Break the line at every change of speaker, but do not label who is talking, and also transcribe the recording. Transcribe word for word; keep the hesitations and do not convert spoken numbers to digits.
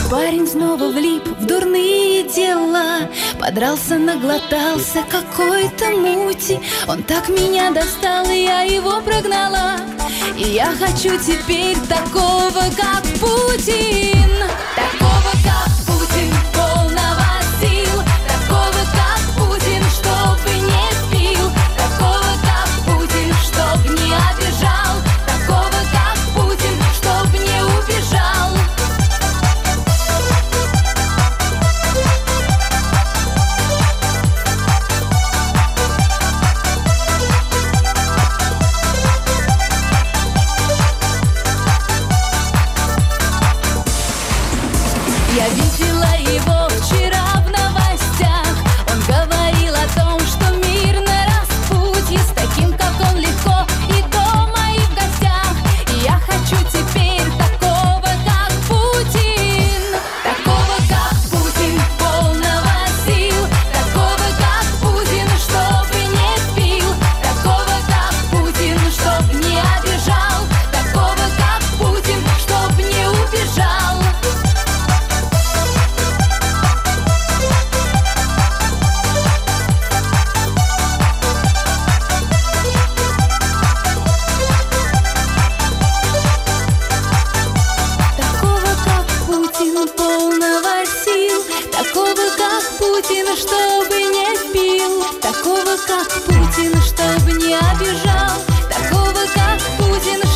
парень снова влип в дурные дела, подрался, наглотался какой-то мути. Он так меня достал, и я его прогнала. И я хочу теперь такого, как Путин. Такого, как Путин, полного сил. Такого, как Путин, чтобы не пил. Такого, как Путин, чтоб не обижал. Такого, как Путин, чтоб не убежал. Я видела его вчера в новостях. Он говорил о том, что мир на распутье. С таким, как он, легко и дома, и в гостях. И я хочу теперь такого, как Путин. Такого, как Путин, полного сил. Такого, как Путин, чтобы не пил. Такого, как Путин, чтоб не обижал. Такого, как Путин, чтоб не убежал. Такого, как Путин, полного сил. Такого, как Путин, чтобы не пил. Такого, как Путин, чтобы не обижал. Такого, как Путин,